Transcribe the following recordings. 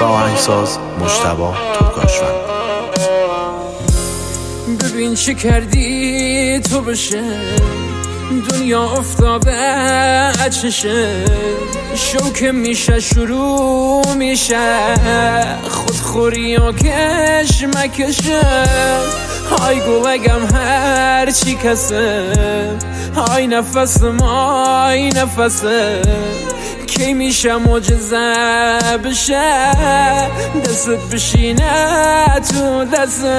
آهنگساز مجتبی ترکاشفر. ببین چه کردی تو بشه دنیا افتاده اچشه، شوکه میشه شروع میشه خودخوری و کشمکشه. های گلگم هر چی کسه، های نفس مای نفسه، کی میشه معجزه بشه دستت بشینه تو دسته.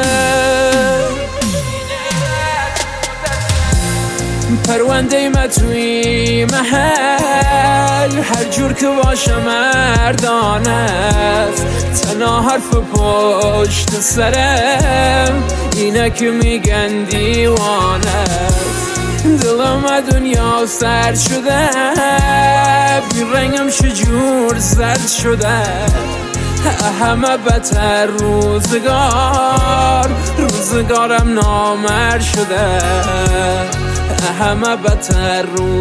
پرونده ما توی محل هر جور که باشه مردانه است، تنها حرف پشت سرم اینه که میگن دیوانه است. دلم دنیا سرد شده، بی رنگم شجور زرد شده، همه بدتر روزگارم نامرد شده، همه بدتر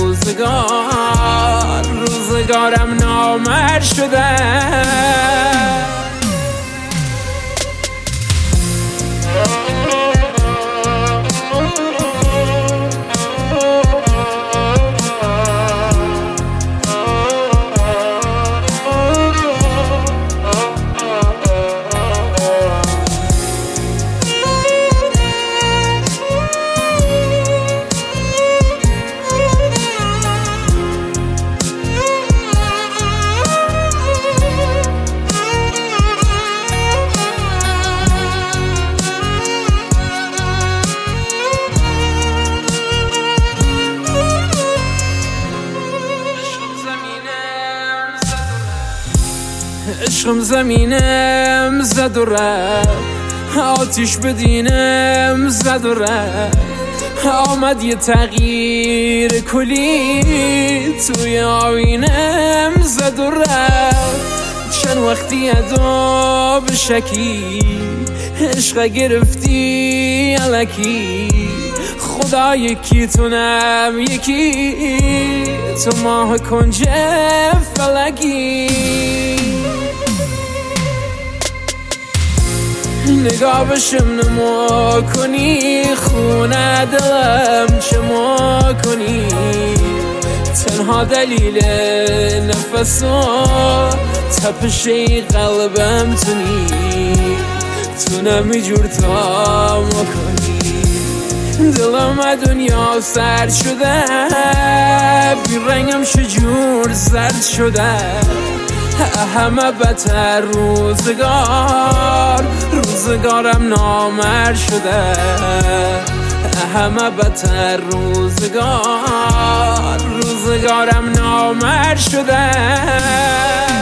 روزگارم نامرد شده. عشقم زمینم زد و رفت، آتیش بدینم زد و رفت، آمد یه تغییر کلی توی آینم زد و رفت. چند وقتی ادا به شکی عشق گرفتی الکی، خدا یکی تونم یکی تو ماه کنج فلکی. نگاه بشم نما کنی خونه دلم چه ما کنی، تنها دلیل نفس و تپش قلبم تونی، تو نمیجور تا ما کنی. دلم دنیا سرد شده، بی رنگم شجور زرد شده، همه بدتر روزگارم نامرد شده، همه بدتر روزگارم نامرد شده.